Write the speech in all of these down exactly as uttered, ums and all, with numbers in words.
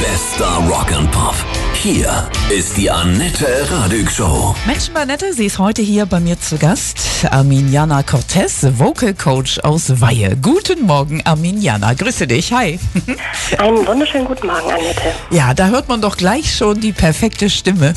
Bester Rock and Pop. Hier ist die Annette Radig Show. Mensch, Annette, sie ist heute hier bei mir zu Gast. Arminiana Cortez, Vocal Coach aus Weihe. Guten Morgen, Arminiana. Grüße dich. Hi. Einen wunderschönen guten Morgen, Annette. Ja, da hört man doch gleich schon die perfekte Stimme.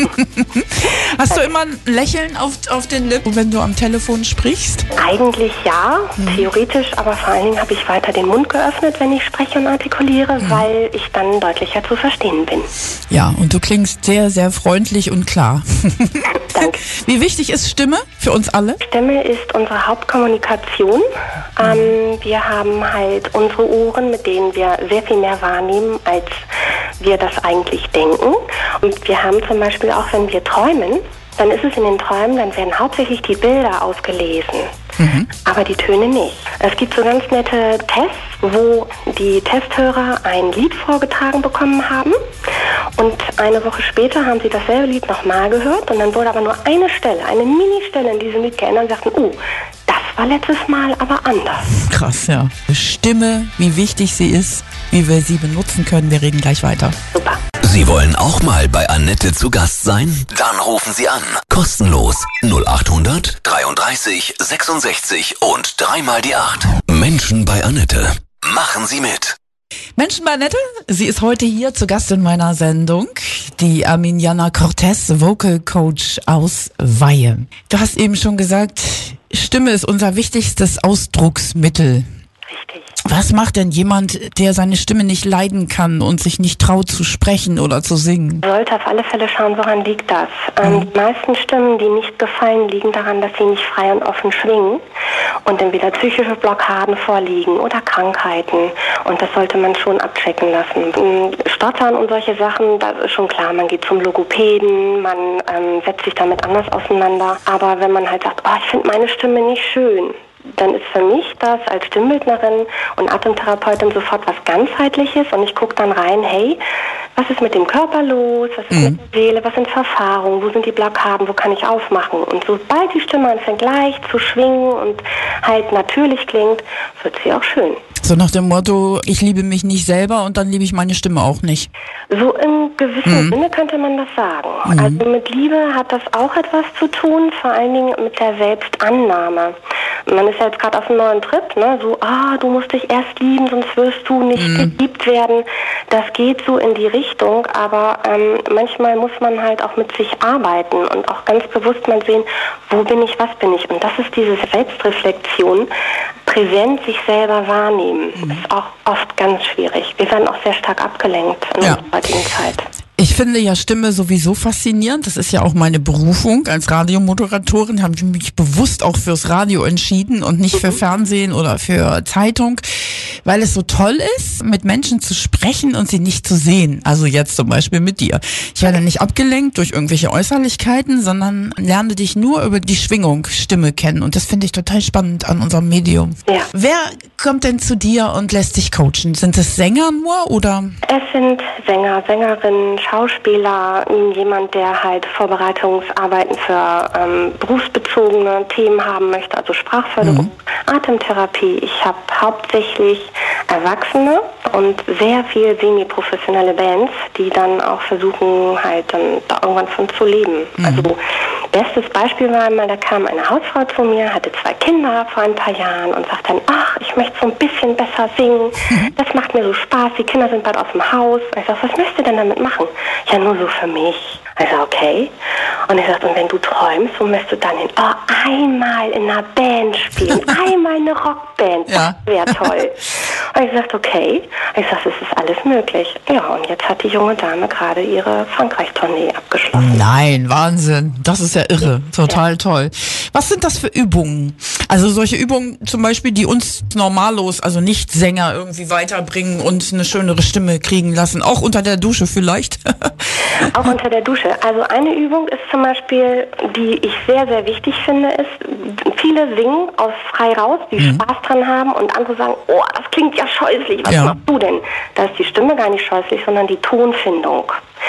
Hast du immer ein Lächeln auf, auf den Lippen, wenn du am Telefon sprichst? Eigentlich ja, mhm. theoretisch, aber vor allen Dingen habe ich weiter den Mund geöffnet, wenn ich spreche und artikuliere, mhm. weil ich dann deutlicher zu verstehen bin. Ja, und du klingst sehr, sehr freundlich und klar. Danke. Wie wichtig ist Stimme für uns alle? Stimme ist unsere Hauptkommunikation. Mhm. Ähm, wir haben halt unsere Ohren, mit denen wir sehr viel mehr wahrnehmen, als wir das eigentlich denken. Und wir haben zum Beispiel auch, wenn wir träumen, dann ist es in den Träumen, dann werden hauptsächlich die Bilder ausgelesen, mhm. aber die Töne nicht. Es gibt so ganz nette Tests, wo die Testhörer ein Lied vorgetragen bekommen haben und eine Woche später haben sie dasselbe Lied nochmal gehört und dann wurde aber nur eine Stelle, eine Mini-Stelle in diesem Lied geändert und sagten, oh, das war letztes Mal aber anders. Krass, ja. Stimme, wie wichtig sie ist, wie wir sie benutzen können. Wir reden gleich weiter. Super. Sie wollen auch mal bei Annette zu Gast sein? Dann rufen Sie an. Kostenlos null acht hundert dreiunddreißig sechsundsechzig und dreimal die acht. Menschen bei Annette. Machen Sie mit. Menschen bei Annette, sie ist heute hier zu Gast in meiner Sendung, die Arminiana Cortez, Vocal Coach aus Weihe. Du hast eben schon gesagt, Stimme ist unser wichtigstes Ausdrucksmittel. Richtig. Was macht denn jemand, der seine Stimme nicht leiden kann und sich nicht traut zu sprechen oder zu singen? Man sollte auf alle Fälle schauen, woran liegt das. Ähm, mhm. Die meisten Stimmen, die nicht gefallen, liegen daran, dass sie nicht frei und offen schwingen und entweder psychische Blockaden vorliegen oder Krankheiten. Und das sollte man schon abchecken lassen. Stottern und solche Sachen, das ist schon klar. Man geht zum Logopäden, man ähm, setzt sich damit anders auseinander. Aber wenn man halt sagt, oh, ich finde meine Stimme nicht schön, dann ist für mich das als Stimmbildnerin und Atemtherapeutin sofort was Ganzheitliches und ich gucke dann rein, hey, was ist mit dem Körper los, was ist mhm. mit der Seele, was sind Verfahrungen, wo sind die Blockaden, wo kann ich aufmachen? Und sobald die Stimme anfängt leicht zu schwingen und halt natürlich klingt, wird sie auch schön. So nach dem Motto, ich liebe mich nicht selber und dann liebe ich meine Stimme auch nicht. So im gewissen mhm. Sinne könnte man das sagen. Mhm. Also mit Liebe hat das auch etwas zu tun, vor allen Dingen mit der Selbstannahme. Man ist ja jetzt gerade auf einem neuen Trip, ne? So, ah, du musst dich erst lieben, sonst wirst du nicht mhm. geliebt werden. Das geht so in die Richtung, aber ähm, manchmal muss man halt auch mit sich arbeiten und auch ganz bewusst mal sehen, wo bin ich, was bin ich. Und das ist diese Selbstreflexion, präsent sich selber wahrnehmen. Mhm. Ist auch oft ganz schwierig. Wir werden auch sehr stark abgelenkt in ja. unserer heutigen Zeit. Ich finde ja Stimme sowieso faszinierend. Das ist ja auch meine Berufung als Radiomoderatorin. Habe ich mich bewusst auch fürs Radio entschieden und nicht für Fernsehen oder für Zeitung, weil es so toll ist, mit Menschen zu sprechen und sie nicht zu sehen. Also jetzt zum Beispiel mit dir. Ich werde nicht abgelenkt durch irgendwelche Äußerlichkeiten, sondern lerne dich nur über die Schwingung Stimme kennen. Und das finde ich total spannend an unserem Medium. Ja. Wer kommt denn zu dir und lässt dich coachen? Sind es Sänger nur oder? Es sind Sänger, Sängerinnen, Schauspieler, jemand, der halt Vorbereitungsarbeiten für ähm, berufsbezogene Themen haben möchte, also Sprachförderung, mhm. Atemtherapie. Ich habe hauptsächlich Erwachsene und sehr viel semi-professionelle Bands, die dann auch versuchen, halt dann da irgendwann von zu leben. Mhm. Also bestes Beispiel war einmal, da kam eine Hausfrau zu mir, hatte zwei Kinder vor ein paar Jahren und sagt dann, ach, ich möchte so ein bisschen besser singen, mhm. das macht mir so Spaß, die Kinder sind bald aus dem Haus. Ich sage, was möchtest du denn damit machen? Ja, nur so für mich. Ich sage, okay. Und ich sage, und wenn du träumst, wo möchtest du dann hin? Oh, einmal in einer Band spielen, einmal eine Rockband, ja. das wäre toll. Und ich sagte, okay. Ich sage, es ist alles möglich. Ja, und jetzt hat die junge Dame gerade ihre Frankreich-Tournee abgeschlossen. Nein, Wahnsinn. Das ist ja irre. Total ja. toll. Was sind das für Übungen? Also solche Übungen zum Beispiel, die uns normallos, also nicht Sänger irgendwie weiterbringen und eine schönere Stimme kriegen lassen. Auch unter der Dusche vielleicht? Auch unter der Dusche. Also eine Übung ist zum Beispiel, die ich sehr, sehr wichtig finde, ist, viele singen aus frei raus, die mhm. Spaß dran haben und andere sagen, oh, das klingt ja scheußlich, was ja. machst du denn? Da ist die Stimme gar nicht scheußlich, sondern die Tonfindung.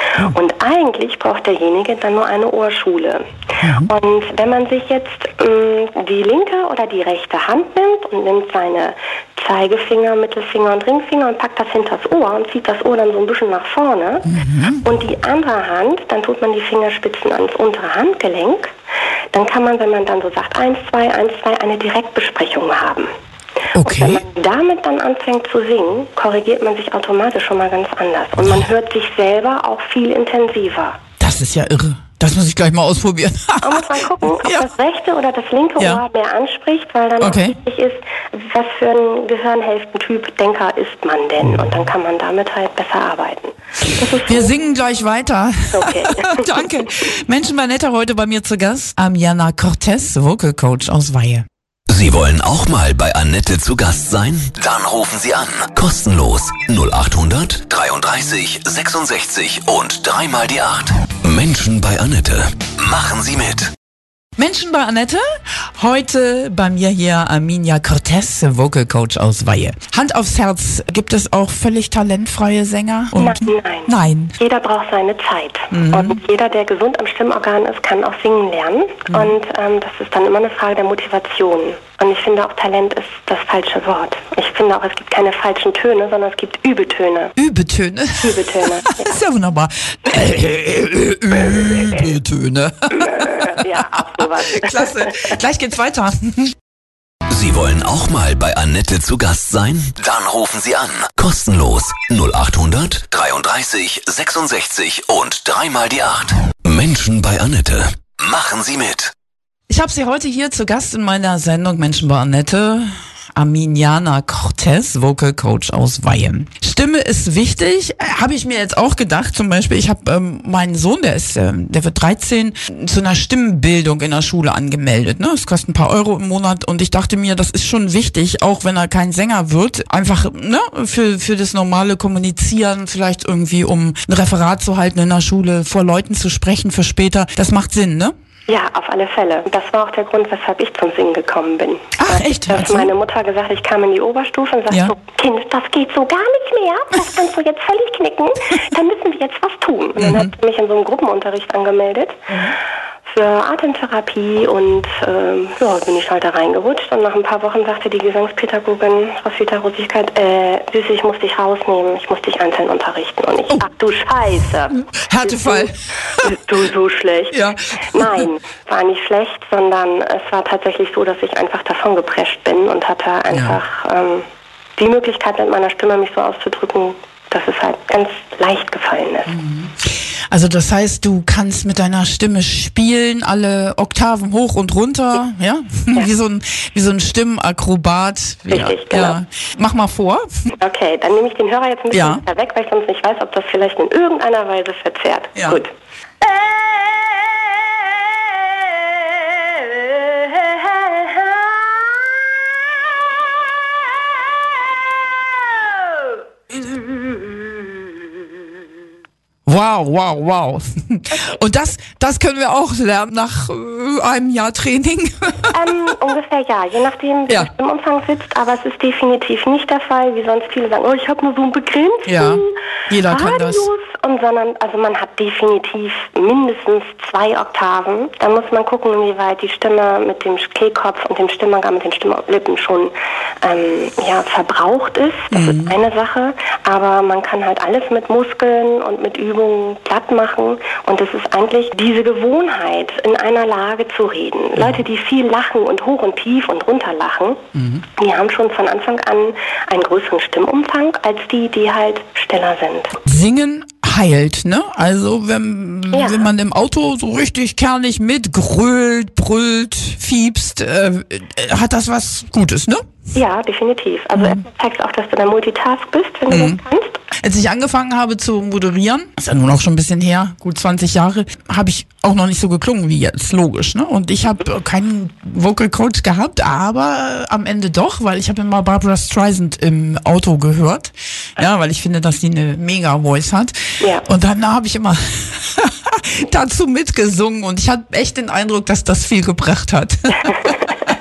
Und eigentlich braucht derjenige dann nur eine Ohrschule. Mhm. Und wenn man sich jetzt ähm, die linke oder die rechte Hand nimmt und nimmt seine Zeigefinger, Mittelfinger und Ringfinger und packt das hinters Ohr und zieht das Ohr dann so ein bisschen nach vorne. Mhm. Und die andere Hand, dann tut man die Fingerspitzen ans untere Handgelenk. Dann kann man, wenn man dann so sagt, eins, zwei, eins, zwei, eine Direktbesprechung haben. Okay. Und wenn man damit dann anfängt zu singen, korrigiert man sich automatisch schon mal ganz anders. Und man hört sich selber auch viel intensiver. Das ist ja irre. Das muss ich gleich mal ausprobieren. Man muss mal gucken, ob ja. das rechte oder das linke ja. Ohr mehr anspricht, weil dann okay. auch wichtig ist, was für ein Gehirnhälftentyp Denker ist man denn? Und dann kann man damit halt besser arbeiten. Wir singen gleich weiter. Okay. Danke. Menschen bei Netter heute bei mir zu Gast. Amiana Cortez, Vocal Coach aus Weihe. Sie wollen auch mal bei Annette zu Gast sein? Dann rufen Sie an. Kostenlos. null acht hundert dreiunddreißig sechsundsechzig und dreimal die acht. Menschen bei Annette. Machen Sie mit. Menschen bei Annette. Heute bei mir hier Amiana Cortez, Vocal Coach aus Weihe. Hand aufs Herz, gibt es auch völlig talentfreie Sänger? Und nein, nein. Nein. Jeder braucht seine Zeit. Mhm. Und jeder, der gesund am Stimmorgan ist, kann auch singen lernen. Mhm. Und ähm, das ist dann immer eine Frage der Motivation. Und ich finde auch, Talent ist das falsche Wort. Ich finde auch, es gibt keine falschen Töne, sondern es gibt Übetöne. Übetöne? Übetöne. Ja. Ist ja wunderbar. Übetöne. Ja, auch sowas. Klasse. Gleich geht's weiter. Sie wollen auch mal bei Annette zu Gast sein? Dann rufen Sie an. Kostenlos. null acht hundert dreiunddreißig sechsundsechzig und dreimal die acht. Menschen bei Annette. Machen Sie mit. Ich habe Sie heute hier zu Gast in meiner Sendung Menschen bei Annette. Amiana Cortez, Vocal Coach aus Weihe. Stimme ist wichtig, habe ich mir jetzt auch gedacht. Zum Beispiel, ich habe ähm, meinen Sohn, der ist, äh, der wird dreizehn, zu einer Stimmbildung in der Schule angemeldet. Ne, es kostet ein paar Euro im Monat und ich dachte mir, das ist schon wichtig, auch wenn er kein Sänger wird, einfach ne für für das normale Kommunizieren, vielleicht irgendwie um ein Referat zu halten in der Schule, vor Leuten zu sprechen für später. Das macht Sinn, ne? Ja, auf alle Fälle. Das war auch der Grund, weshalb ich zum Singen gekommen bin. Ach, echt? Dass also? meine Mutter gesagt, ich kam in die Oberstufe und sagte, ja. so, Kind, das geht so gar nicht mehr. Das kannst du jetzt völlig knicken. Dann müssen wir jetzt was tun. Und dann mhm. hat sie mich in so einem Gruppenunterricht angemeldet. Mhm. Für Atemtherapie und ähm, ja, bin ich halt da reingerutscht und nach ein paar Wochen sagte die Gesangspädagogin aus Vitarosigkeit, äh, Süße, ich muss dich rausnehmen, ich muss dich einzeln unterrichten. Und ich, oh. ach du Scheiße. Härtefall. Bist du, bist du so schlecht? Ja. Nein, war nicht schlecht, sondern es war tatsächlich so, dass ich einfach davon geprescht bin und hatte einfach ja. ähm, die Möglichkeit mit meiner Stimme mich so auszudrücken, dass es halt ganz leicht gefallen ist. Mhm. Also das heißt, du kannst mit deiner Stimme spielen, alle Oktaven hoch und runter, ja? ja. Wie so ein wie so ein Stimmakrobat. Richtig, ja. genau. Ja. Mach mal vor. Okay, dann nehme ich den Hörer jetzt ein bisschen ja. weg, weil ich sonst nicht weiß, ob das vielleicht in irgendeiner Weise verzerrt. Ja. Gut. Wow, wow, wow. Und das, das können wir auch lernen nach äh, einem Jahr Training? Ähm, ungefähr ja, je nachdem, wie ja. der Stimmumfang sitzt, aber es ist definitiv nicht der Fall, wie sonst viele sagen, oh, ich habe nur so einen begrenzten ja, jeder kann das. Und sondern, also man hat definitiv mindestens zwei Oktaven. Da muss man gucken, inwieweit die Stimme mit dem Kehlkopf und dem Stimmorgan, mit den Stimmlippen schon ähm, ja, verbraucht ist. Das mhm. ist eine Sache, aber man kann halt alles mit Muskeln und mit Übungen platt machen und es ist eigentlich diese Gewohnheit, in einer Lage zu reden. Mhm. Leute, die viel lachen und hoch und tief und runter lachen, mhm. die haben schon von Anfang an einen größeren Stimmumfang als die, die halt stiller sind. Singen heilt, ne? Also wenn, ja. wenn man im Auto so richtig kernig mitgrölt, brüllt, fiebst, äh, hat das was Gutes, ne? Ja, definitiv. Also mhm. es zeigt auch, dass du da Multitask bist, wenn du mhm. das kannst. Als ich angefangen habe zu moderieren, ist ja nun auch schon ein bisschen her, gut zwanzig Jahre, habe ich auch noch nicht so geklungen wie jetzt, logisch, ne? Und ich habe keinen Vocal Coach gehabt, aber am Ende doch, weil ich habe immer Barbra Streisand im Auto gehört, ja, weil ich finde, dass die eine Mega-Voice hat. Ja. Und dann habe ich immer dazu mitgesungen und ich hatte echt den Eindruck, dass das viel gebracht hat.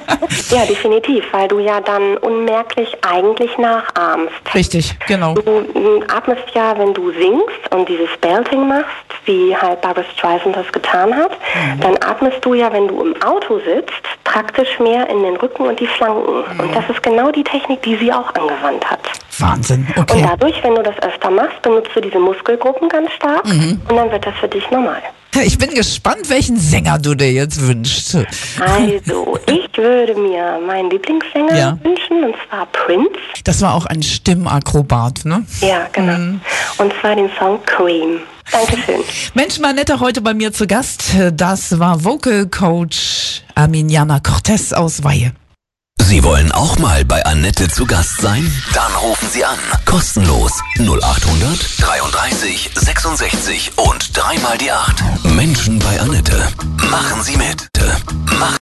Ja, definitiv, weil du ja dann unmerklich eigentlich nachahmst. Richtig, genau. Du m, atmest ja, wenn du singst und dieses Belting machst, wie halt Barbra Streisand das getan hat, mhm. dann atmest du ja, wenn du im Auto sitzt, praktisch mehr in den Rücken und die Flanken. Mhm. Und das ist genau die Technik, die sie auch angewandt hat. Wahnsinn, okay. Und dadurch, wenn du das öfter machst, benutzt du diese Muskelgruppen ganz stark mhm. und dann wird das für dich normal. Ich bin gespannt, welchen Sänger du dir jetzt wünschst. Also, ich würde mir meinen Lieblingssänger ja. wünschen, und zwar Prince. Das war auch ein Stimmakrobat, ne? Ja, genau. Mhm. Und zwar den Song Cream. Dankeschön. Mensch, Annette, heute bei mir zu Gast. Das war Vocal Coach Arminiana Cortez aus Weihe. Sie wollen auch mal bei Annette zu Gast sein? Dann rufen Sie an. Kostenlos null acht hundert dreiunddreißig sechsundsechzig und dreimal die acht. Menschen bei Annette. Machen Sie mit. Machen